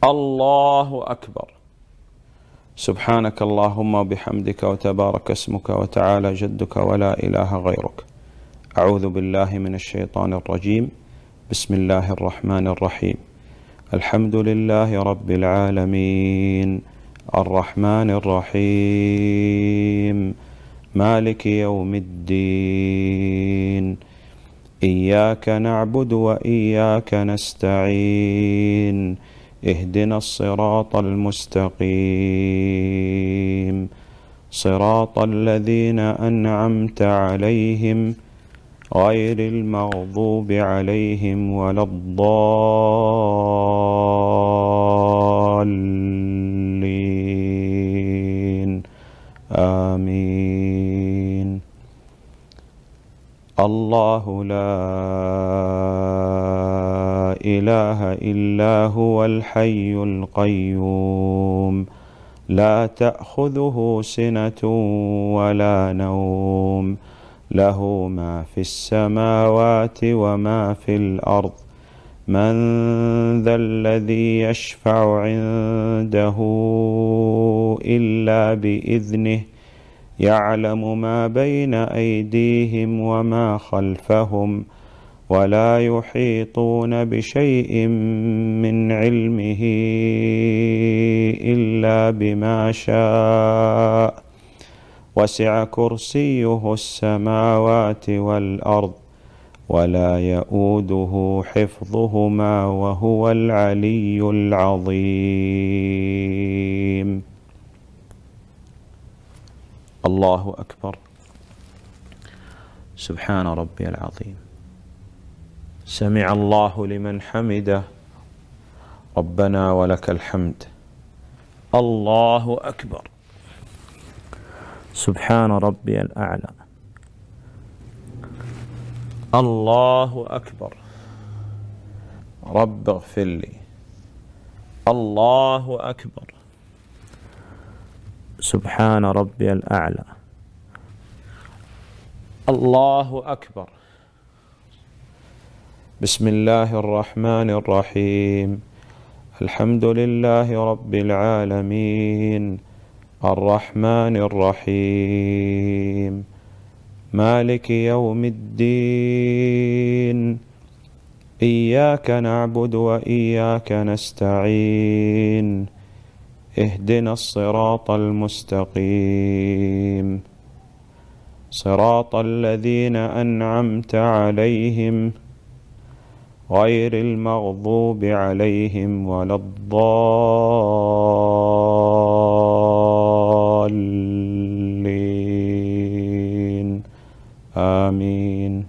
الله أكبر. سبحانك اللهم وبحمدك وتبارك اسمك وتعالى جدك ولا إله غيرك. أعوذ بالله من الشيطان الرجيم. بسم الله الرحمن الرحيم. الحمد لله رب العالمين الرحمن الرحيم مالك يوم الدين. إياك نعبد وإياك نستعين. اهدنا الصراط المستقيم صراط الذين أنعمت عليهم غير المغضوب عليهم ولا الضالين آمين. الله لا إله إلا هو الحي القيوم لا تأخذه سنة ولا نوم له ما في السماوات وما في الأرض. من ذا الذي يشفع عنده إلا بإذنه يعلم ما بين أيديهم وما خلفهم ولا يحيطون بشيء من علمه إلا بما شاء. وسع كرسيه السماوات والأرض ولا يؤوده حفظهما وهو العلي العظيم. الله أكبر. سبحان ربي العظيم. سمع الله لمن حمده. ربنا ولك الحمد. الله أكبر. سبحان ربي الأعلى. الله أكبر. رب اغفر لي. الله أكبر. سبحان ربي الأعلى. الله أكبر. بسم الله الرحمن الرحيم. الحمد لله رب العالمين الرحمن الرحيم مالك يوم الدين. إياك نعبد وإياك نستعين. اهدنا الصراط المستقيم صراط الذين أنعمت عليهم غير المغضوب عليهم ولا الضالين آمين.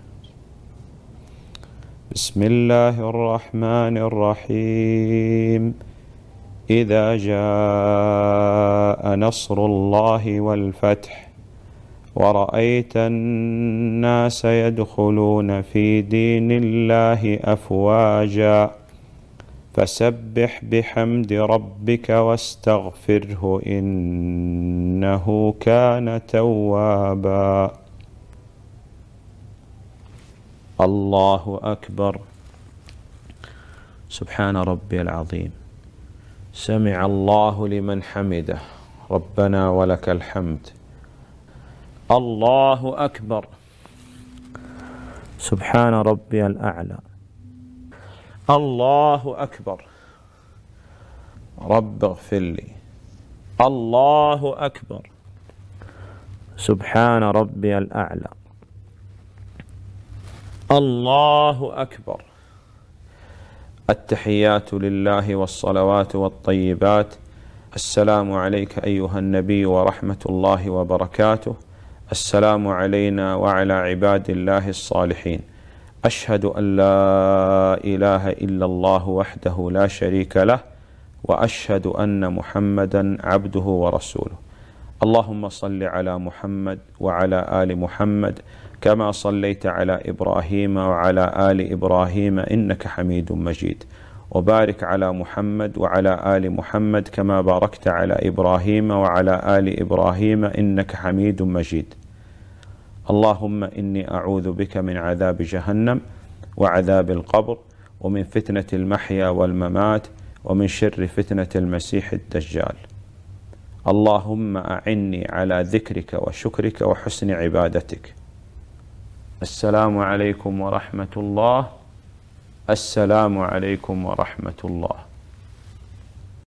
بسم الله الرحمن الرحيم. إذا جاء نصر الله والفتح ورأيت الناس يدخلون في دين الله أفواجا فسبح بحمد ربك واستغفره إنه كان توابا. الله أكبر. سبحان ربي العظيم. سمع الله لمن حمده. ربنا ولك الحمد. الله أكبر. سبحان ربي الأعلى. الله أكبر. رب اغفر لي. الله أكبر. سبحان ربي الأعلى. الله أكبر. التحيات لله والصلوات والطيبات. السلام عليك أيها النبي ورحمة الله وبركاته. السلام علينا وعلى عباد الله الصالحين. أشهد أن لا إله إلا الله وحده لا شريك له وأشهد أن محمدا عبده ورسوله. اللهم صل على محمد وعلى آل محمد كما صليت على إبراهيم وعلى آل إبراهيم إنك حميد مجيد. وبارك على محمد وعلى آل محمد كما باركت على إبراهيم وعلى آل إبراهيم إنك حميد مجيد. اللهم إني أعوذ بك من عذاب جهنم وعذاب القبر ومن فتنة المحيا والممات ومن شر فتنة المسيح الدجال. اللهم أعني على ذكرك وشكرك وحسن عبادتك. السلام عليكم ورحمة الله. السلام عليكم ورحمة الله.